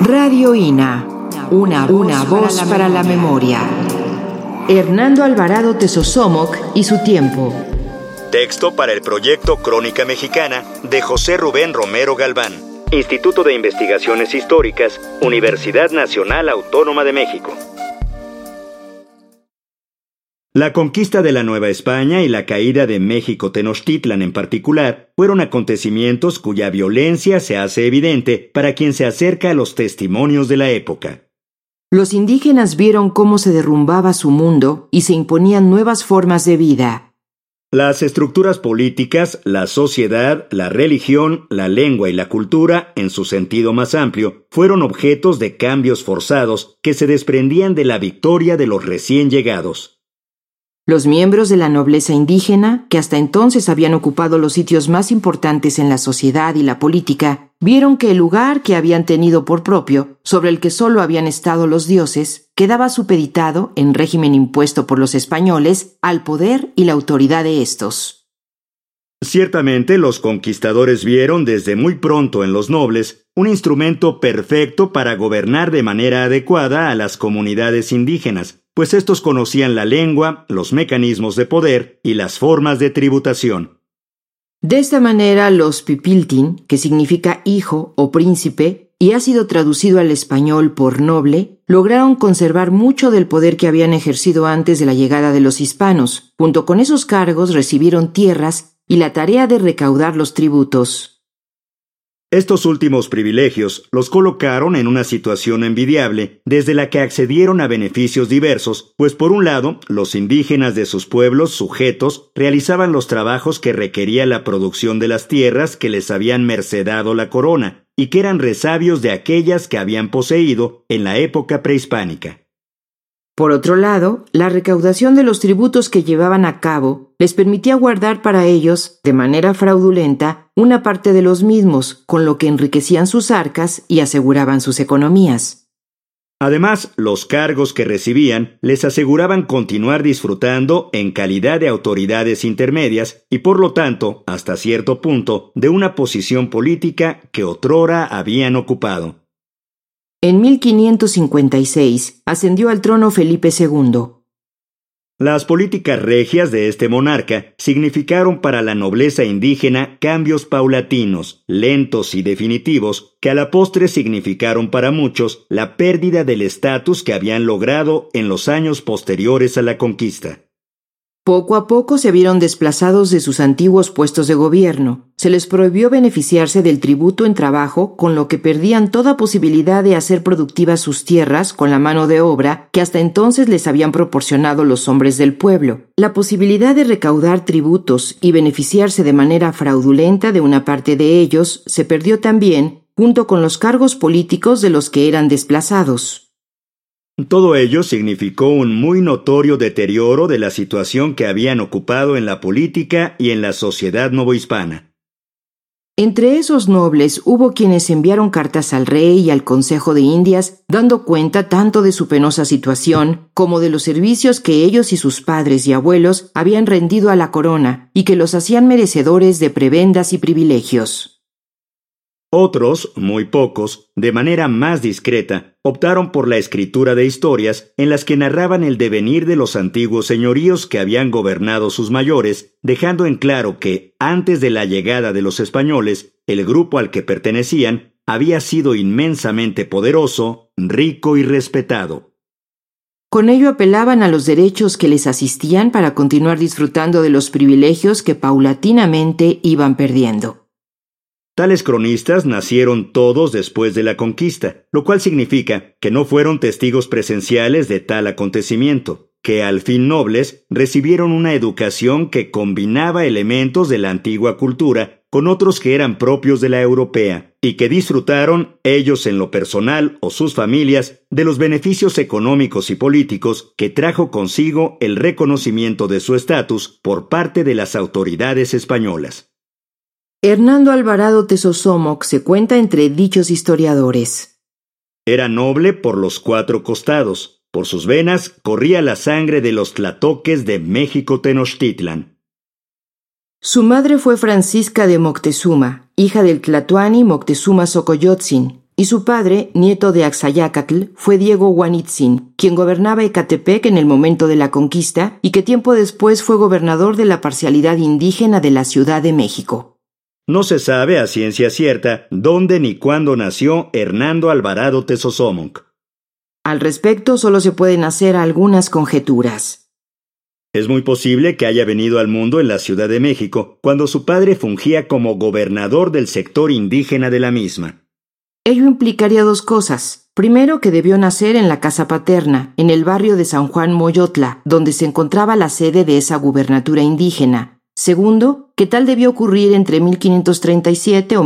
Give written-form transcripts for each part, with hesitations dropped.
Radio INA, una voz para la memoria. Hernando Alvarado Tezosomoc y su tiempo. Texto para el proyecto Crónica Mexicana de José Rubén Romero Galván. Instituto de Investigaciones Históricas, Universidad Nacional Autónoma de México. La conquista de la Nueva España y la caída de México Tenochtitlan en particular fueron acontecimientos cuya violencia se hace evidente para quien se acerca a los testimonios de la época. Los indígenas vieron cómo se derrumbaba su mundo y se imponían nuevas formas de vida. Las estructuras políticas, la sociedad, la religión, la lengua y la cultura, en su sentido más amplio, fueron objetos de cambios forzados que se desprendían de la victoria de los recién llegados. Los miembros de la nobleza indígena, que hasta entonces habían ocupado los sitios más importantes en la sociedad y la política, vieron que el lugar que habían tenido por propio, sobre el que solo habían estado los dioses, quedaba supeditado, en régimen impuesto por los españoles, al poder y la autoridad de estos. Ciertamente, los conquistadores vieron desde muy pronto en los nobles un instrumento perfecto para gobernar de manera adecuada a las comunidades indígenas, pues estos conocían la lengua, los mecanismos de poder y las formas de tributación. De esta manera, los pipiltin, que significa hijo o príncipe, y ha sido traducido al español por noble, lograron conservar mucho del poder que habían ejercido antes de la llegada de los hispanos. Junto con esos cargos recibieron tierras y la tarea de recaudar los tributos. Estos últimos privilegios los colocaron en una situación envidiable, desde la que accedieron a beneficios diversos, pues por un lado, los indígenas de sus pueblos sujetos realizaban los trabajos que requería la producción de las tierras que les habían mercedado la corona, y que eran resabios de aquellas que habían poseído en la época prehispánica. Por otro lado, la recaudación de los tributos que llevaban a cabo les permitía guardar para ellos, de manera fraudulenta, una parte de los mismos, con lo que enriquecían sus arcas y aseguraban sus economías. Además, los cargos que recibían les aseguraban continuar disfrutando en calidad de autoridades intermedias y, por lo tanto, hasta cierto punto, de una posición política que otrora habían ocupado. En 1556 ascendió al trono Felipe II. Las políticas regias de este monarca significaron para la nobleza indígena cambios paulatinos, lentos y definitivos, que a la postre significaron para muchos la pérdida del estatus que habían logrado en los años posteriores a la conquista. Poco a poco se vieron desplazados de sus antiguos puestos de gobierno. Se les prohibió beneficiarse del tributo en trabajo, con lo que perdían toda posibilidad de hacer productivas sus tierras con la mano de obra que hasta entonces les habían proporcionado los hombres del pueblo. La posibilidad de recaudar tributos y beneficiarse de manera fraudulenta de una parte de ellos se perdió también, junto con los cargos políticos de los que eran desplazados. Todo ello significó un muy notorio deterioro de la situación que habían ocupado en la política y en la sociedad novohispana. Entre esos nobles hubo quienes enviaron cartas al rey y al Consejo de Indias, dando cuenta tanto de su penosa situación como de los servicios que ellos y sus padres y abuelos habían rendido a la corona y que los hacían merecedores de prebendas y privilegios. Otros, muy pocos, de manera más discreta, optaron por la escritura de historias en las que narraban el devenir de los antiguos señoríos que habían gobernado sus mayores, dejando en claro que, antes de la llegada de los españoles, el grupo al que pertenecían había sido inmensamente poderoso, rico y respetado. Con ello apelaban a los derechos que les asistían para continuar disfrutando de los privilegios que paulatinamente iban perdiendo. Tales cronistas nacieron todos después de la conquista, lo cual significa que no fueron testigos presenciales de tal acontecimiento, que al fin nobles recibieron una educación que combinaba elementos de la antigua cultura con otros que eran propios de la europea, y que disfrutaron, ellos en lo personal o sus familias, de los beneficios económicos y políticos que trajo consigo el reconocimiento de su estatus por parte de las autoridades españolas. Hernando Alvarado Tezosomoc se cuenta entre dichos historiadores. Era noble por los cuatro costados. Por sus venas corría la sangre de los tlatoques de México Tenochtitlan. Su madre fue Francisca de Moctezuma, hija del tlatoani Moctezuma Xocoyotzin, y su padre, nieto de Axayácatl, fue Diego Guanitzin, quien gobernaba Ecatepec en el momento de la conquista y que tiempo después fue gobernador de la parcialidad indígena de la Ciudad de México. No se sabe a ciencia cierta dónde ni cuándo nació Hernando Alvarado Tezosomoc. Al respecto, solo se pueden hacer algunas conjeturas. Es muy posible que haya venido al mundo en la Ciudad de México cuando su padre fungía como gobernador del sector indígena de la misma. Ello implicaría dos cosas. Primero, que debió nacer en la casa paterna, en el barrio de San Juan Moyotla, donde se encontraba la sede de esa gubernatura indígena. Segundo, que tal debió ocurrir entre 1537 o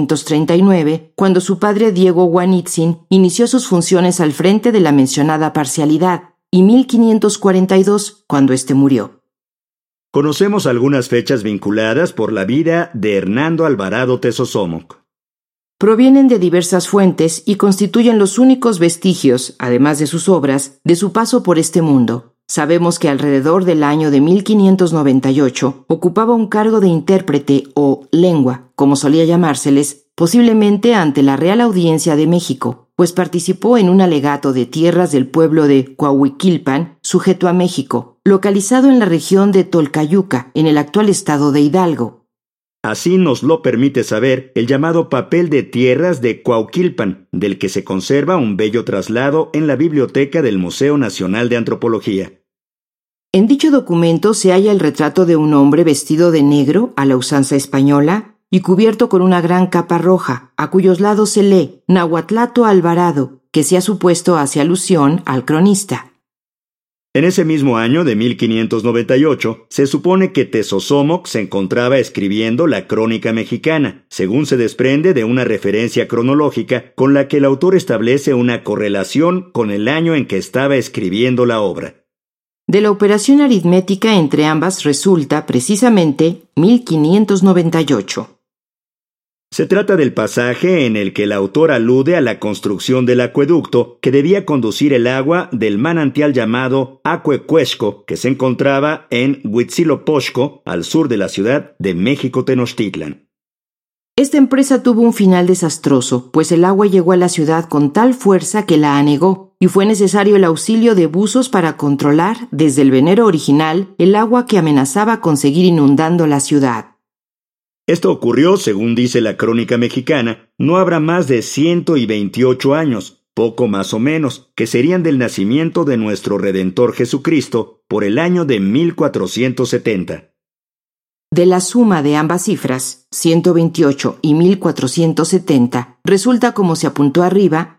1539, cuando su padre Diego Guanitzin inició sus funciones al frente de la mencionada parcialidad, y 1542, cuando éste murió. Conocemos algunas fechas vinculadas por la vida de Hernando Alvarado Tezosomoc. Provienen de diversas fuentes y constituyen los únicos vestigios, además de sus obras, de su paso por este mundo. Sabemos que alrededor del año de 1598 ocupaba un cargo de intérprete o lengua, como solía llamárseles, posiblemente ante la Real Audiencia de México, pues participó en un alegato de tierras del pueblo de Coahuiquilpan, sujeto a México, localizado en la región de Tolcayuca, en el actual estado de Hidalgo. Así nos lo permite saber el llamado papel de tierras de Coahuilpan, del que se conserva un bello traslado en la biblioteca del Museo Nacional de Antropología. En dicho documento se halla el retrato de un hombre vestido de negro a la usanza española y cubierto con una gran capa roja, a cuyos lados se lee Nahuatlato Alvarado, que se ha supuesto hace alusión al cronista. En ese mismo año de 1598, se supone que Tezosomoc se encontraba escribiendo la Crónica Mexicana, según se desprende de una referencia cronológica con la que el autor establece una correlación con el año en que estaba escribiendo la obra. De la operación aritmética entre ambas resulta, precisamente, 1598. Se trata del pasaje en el que el autor alude a la construcción del acueducto que debía conducir el agua del manantial llamado Acuecuexco, que se encontraba en Huitzilopochtli, al sur de la ciudad de México Tenochtitlan. Esta empresa tuvo un final desastroso, pues el agua llegó a la ciudad con tal fuerza que la anegó, y fue necesario el auxilio de buzos para controlar, desde el venero original, el agua que amenazaba con seguir inundando la ciudad. Esto ocurrió, según dice la Crónica Mexicana, no habrá más de 128 años, poco más o menos, que serían del nacimiento de nuestro Redentor Jesucristo por el año de 1470. De la suma de ambas cifras, 128 y 1470, resulta, como se apuntó arriba,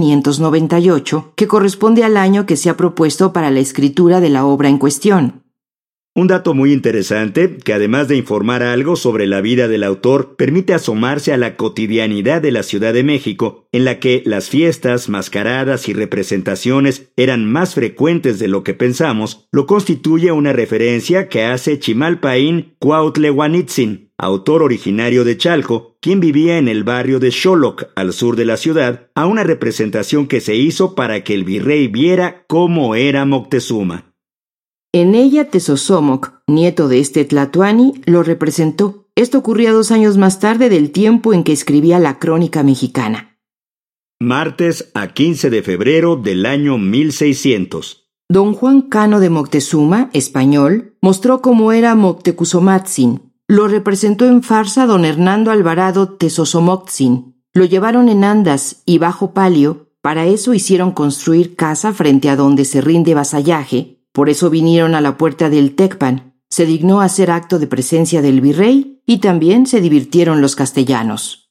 1598, que corresponde al año que se ha propuesto para la escritura de la obra en cuestión. Un dato muy interesante, que además de informar algo sobre la vida del autor, permite asomarse a la cotidianidad de la Ciudad de México, en la que las fiestas, mascaradas y representaciones eran más frecuentes de lo que pensamos, lo constituye una referencia que hace Chimalpaín Cuautle Guanitzin, autor originario de Chalco, quien vivía en el barrio de Xoloc, al sur de la ciudad, a una representación que se hizo para que el virrey viera cómo era Moctezuma. En ella Tezosomoc, nieto de este tlatoani, lo representó. Esto ocurría 2 años más tarde del tiempo en que escribía la Crónica Mexicana. Martes a 15 de febrero del año 1600. Don Juan Cano de Moctezuma, español, mostró cómo era Moctecuzomatzin. Lo representó en farsa don Hernando Alvarado Tezosomotzin. Lo llevaron en andas y bajo palio. Para eso hicieron construir casa frente a donde se rinde vasallaje. Por eso vinieron a la puerta del Tecpan, se dignó hacer acto de presencia del virrey y también se divirtieron los castellanos.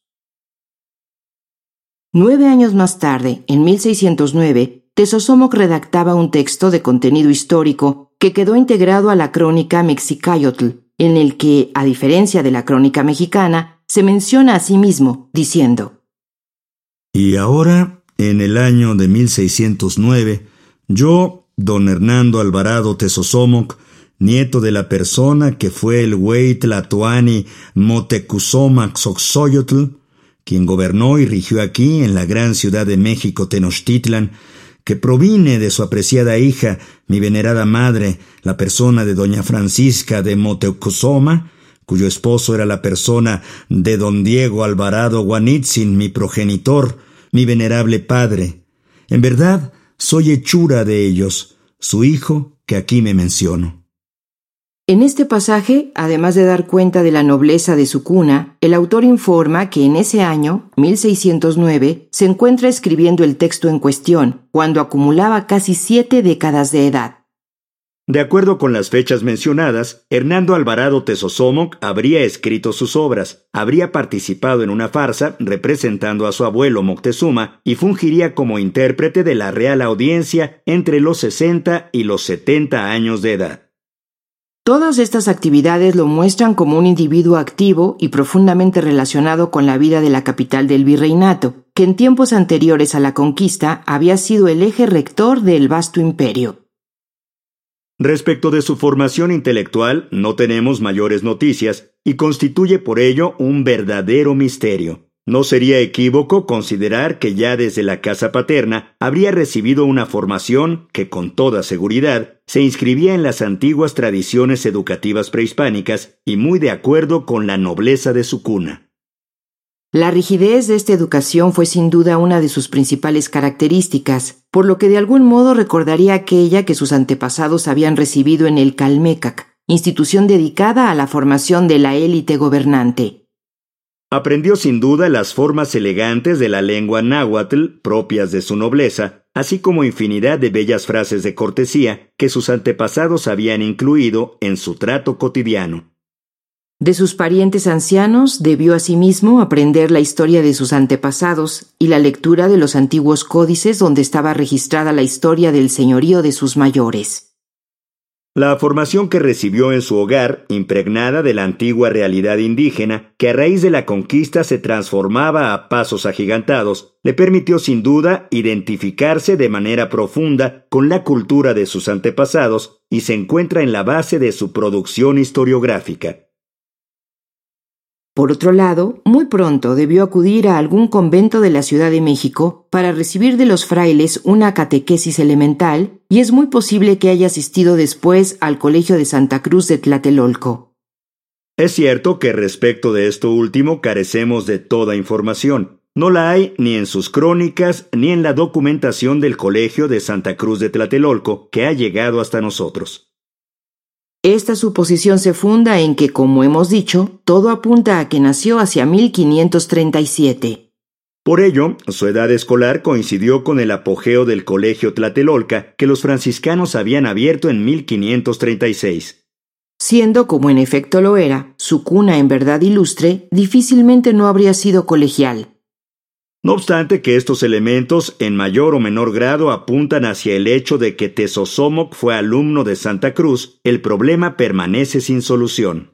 9 años más tarde, en 1609, Tezosomoc redactaba un texto de contenido histórico que quedó integrado a la Crónica Mexicayotl, en el que, a diferencia de la Crónica Mexicana, se menciona a sí mismo, diciendo: Y ahora, en el año de 1609, yo, don Hernando Alvarado Tezosomoc, nieto de la persona que fue el güey tlatoani Moctecuzomac Xoxoyotl, quien gobernó y rigió aquí en la gran ciudad de México Tenochtitlan, que provine de su apreciada hija, mi venerada madre, la persona de doña Francisca de Moctezuma, cuyo esposo era la persona de don Diego Alvarado Guanitzin, mi progenitor, mi venerable padre. En verdad, soy hechura de ellos, su hijo que aquí me menciono. En este pasaje, además de dar cuenta de la nobleza de su cuna, el autor informa que en ese año, 1609, se encuentra escribiendo el texto en cuestión, cuando acumulaba casi 7 décadas de edad. De acuerdo con las fechas mencionadas, Hernando Alvarado Tezosomoc habría escrito sus obras, habría participado en una farsa representando a su abuelo Moctezuma y fungiría como intérprete de la Real Audiencia entre los 60 y los 70 años de edad. Todas estas actividades lo muestran como un individuo activo y profundamente relacionado con la vida de la capital del virreinato, que en tiempos anteriores a la conquista había sido el eje rector del vasto imperio. Respecto de su formación intelectual, no tenemos mayores noticias y constituye por ello un verdadero misterio. No sería equívoco considerar que ya desde la casa paterna habría recibido una formación que, con toda seguridad, se inscribía en las antiguas tradiciones educativas prehispánicas y muy de acuerdo con la nobleza de su cuna. La rigidez de esta educación fue sin duda una de sus principales características, por lo que de algún modo recordaría aquella que sus antepasados habían recibido en el Calmecac, institución dedicada a la formación de la élite gobernante. Aprendió sin duda las formas elegantes de la lengua náhuatl propias de su nobleza, así como infinidad de bellas frases de cortesía que sus antepasados habían incluido en su trato cotidiano. De sus parientes ancianos debió asimismo aprender la historia de sus antepasados y la lectura de los antiguos códices donde estaba registrada la historia del señorío de sus mayores. La formación que recibió en su hogar, impregnada de la antigua realidad indígena, que a raíz de la conquista se transformaba a pasos agigantados, le permitió sin duda identificarse de manera profunda con la cultura de sus antepasados y se encuentra en la base de su producción historiográfica. Por otro lado, muy pronto debió acudir a algún convento de la Ciudad de México para recibir de los frailes una catequesis elemental y es muy posible que haya asistido después al Colegio de Santa Cruz de Tlatelolco. Es cierto que respecto de esto último carecemos de toda información. No la hay ni en sus crónicas ni en la documentación del Colegio de Santa Cruz de Tlatelolco que ha llegado hasta nosotros. Esta suposición se funda en que, como hemos dicho, todo apunta a que nació hacia 1537. Por ello, su edad escolar coincidió con el apogeo del Colegio Tlatelolca que los franciscanos habían abierto en 1536. Siendo, como en efecto lo era, su cuna en verdad ilustre, difícilmente no habría sido colegial. No obstante que estos elementos, en mayor o menor grado, apuntan hacia el hecho de que Tezosomoc fue alumno de Santa Cruz, el problema permanece sin solución.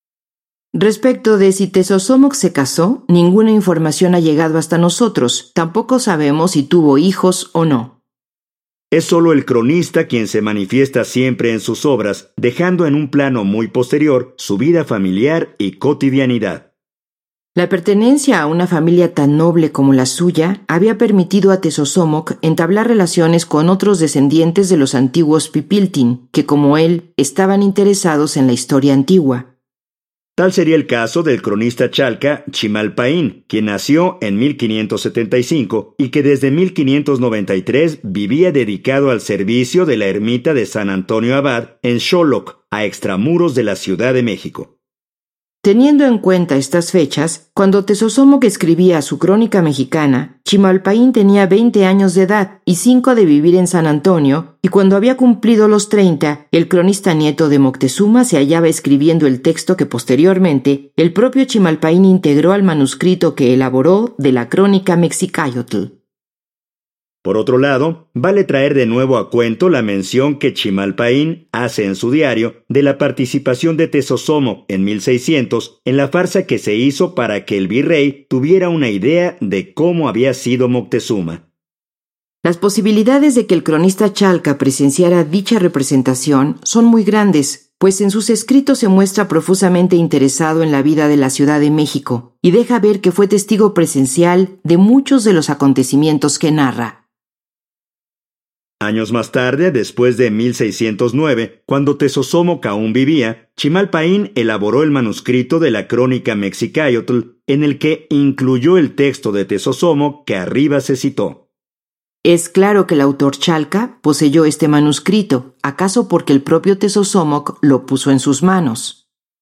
Respecto de si Tezosomoc se casó, ninguna información ha llegado hasta nosotros, tampoco sabemos si tuvo hijos o no. Es solo el cronista quien se manifiesta siempre en sus obras, dejando en un plano muy posterior su vida familiar y cotidianidad. La pertenencia a una familia tan noble como la suya había permitido a Tezosomoc entablar relaciones con otros descendientes de los antiguos Pipiltin, que como él estaban interesados en la historia antigua. Tal sería el caso del cronista chalca Chimalpaín, quien nació en 1575 y que desde 1593 vivía dedicado al servicio de la ermita de San Antonio Abad en Xoloc, a extramuros de la Ciudad de México. Teniendo en cuenta estas fechas, cuando Tezosomoc escribía su crónica mexicana, Chimalpaín tenía 20 años de edad y 5 de vivir en San Antonio, y cuando había cumplido los 30, el cronista nieto de Moctezuma se hallaba escribiendo el texto que posteriormente el propio Chimalpaín integró al manuscrito que elaboró de la crónica Mexicayotl. Por otro lado, vale traer de nuevo a cuento la mención que Chimalpaín hace en su diario de la participación de Tezosomoc en 1600 en la farsa que se hizo para que el virrey tuviera una idea de cómo había sido Moctezuma. Las posibilidades de que el cronista chalca presenciara dicha representación son muy grandes, pues en sus escritos se muestra profusamente interesado en la vida de la Ciudad de México y deja ver que fue testigo presencial de muchos de los acontecimientos que narra. Años más tarde, después de 1609, cuando Tezosomoc aún vivía, Chimalpaín elaboró el manuscrito de la Crónica Mexicáyotl, en el que incluyó el texto de Tezosomoc que arriba se citó. Es claro que el autor Chalca poseyó este manuscrito, acaso porque el propio Tezosomoc lo puso en sus manos.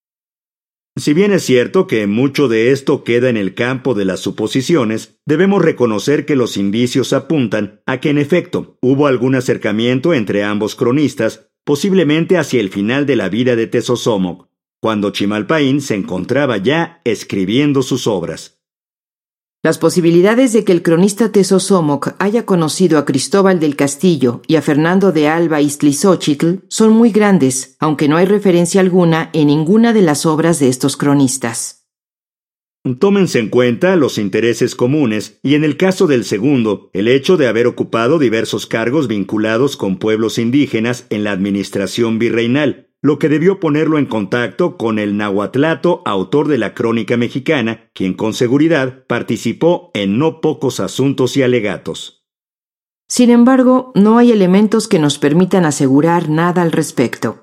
Si bien es cierto que mucho de esto queda en el campo de las suposiciones, debemos reconocer que los indicios apuntan a que en efecto hubo algún acercamiento entre ambos cronistas, posiblemente hacia el final de la vida de Tezosomoc, cuando Chimalpaín se encontraba ya escribiendo sus obras. Las posibilidades de que el cronista Tezosomoc haya conocido a Cristóbal del Castillo y a Fernando de Alba Iztlizóchitl son muy grandes, aunque no hay referencia alguna en ninguna de las obras de estos cronistas. Tómense en cuenta los intereses comunes y en el caso del segundo, el hecho de haber ocupado diversos cargos vinculados con pueblos indígenas en la administración virreinal, lo que debió ponerlo en contacto con el Nahuatlato, autor de la Crónica Mexicana, quien con seguridad participó en no pocos asuntos y alegatos. Sin embargo, no hay elementos que nos permitan asegurar nada al respecto.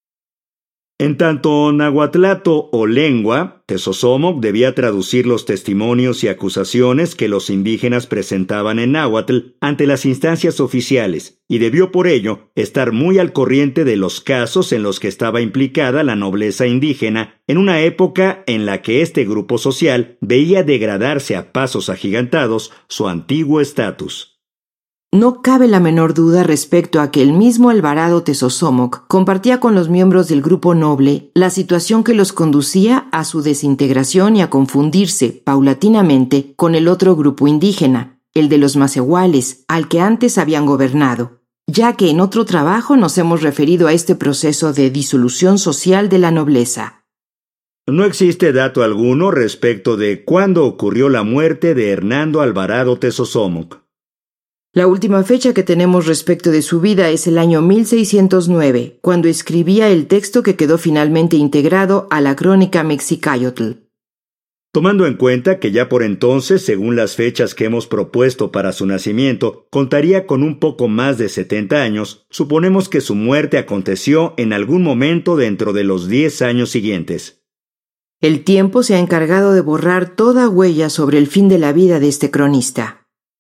En tanto nahuatlato o lengua, Tezosomoc debía traducir los testimonios y acusaciones que los indígenas presentaban en náhuatl ante las instancias oficiales, y debió por ello estar muy al corriente de los casos en los que estaba implicada la nobleza indígena en una época en la que este grupo social veía degradarse a pasos agigantados su antiguo estatus. No cabe la menor duda respecto a que el mismo Alvarado Tezosomoc compartía con los miembros del grupo noble la situación que los conducía a su desintegración y a confundirse paulatinamente con el otro grupo indígena, el de los Macehuales, al que antes habían gobernado, ya que en otro trabajo nos hemos referido a este proceso de disolución social de la nobleza. No existe dato alguno respecto de cuándo ocurrió la muerte de Hernando Alvarado Tezosomoc. La última fecha que tenemos respecto de su vida es el año 1609, cuando escribía el texto que quedó finalmente integrado a la Crónica Mexicáyotl. Tomando en cuenta que ya por entonces, según las fechas que hemos propuesto para su nacimiento, contaría con un poco más de 70 años, suponemos que su muerte aconteció en algún momento dentro de los 10 años siguientes. El tiempo se ha encargado de borrar toda huella sobre el fin de la vida de este cronista.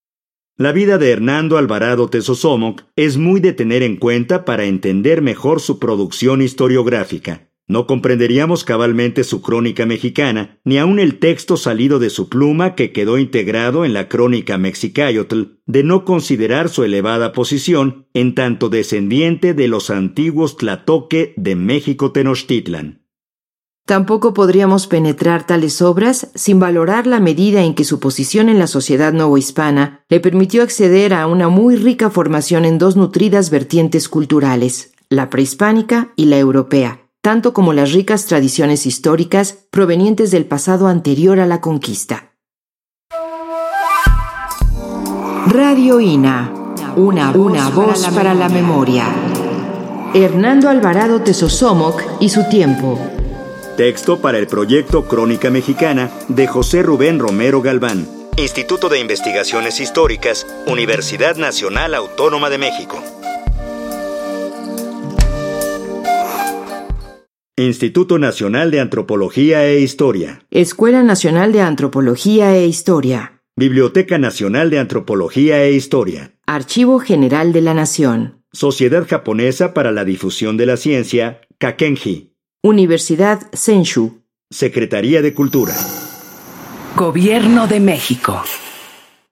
La vida de Hernando Alvarado Tezosomoc es muy de tener en cuenta para entender mejor su producción historiográfica. No comprenderíamos cabalmente su crónica mexicana, ni aun el texto salido de su pluma que quedó integrado en la Crónica Mexicáyotl, de no considerar su elevada posición en tanto descendiente de los antiguos Tlatoque de México Tenochtitlan. Tampoco podríamos penetrar tales obras sin valorar la medida en que su posición en la sociedad novohispana le permitió acceder a una muy rica formación en dos nutridas vertientes culturales, la prehispánica y la europea, tanto como las ricas tradiciones históricas provenientes del pasado anterior a la conquista. Radio INA, una voz para la memoria. Hernando Alvarado Tezosomoc y su tiempo. Texto para el proyecto Crónica Mexicana de José Rubén Romero Galván. Instituto de Investigaciones Históricas, Universidad Nacional Autónoma de México. Instituto Nacional de Antropología e Historia. Escuela Nacional de Antropología e Historia. Biblioteca Nacional de Antropología e Historia. Archivo General de la Nación. Sociedad Japonesa para la Difusión de la Ciencia, Kakenji. Universidad Senshu. Secretaría de Cultura. Gobierno de México.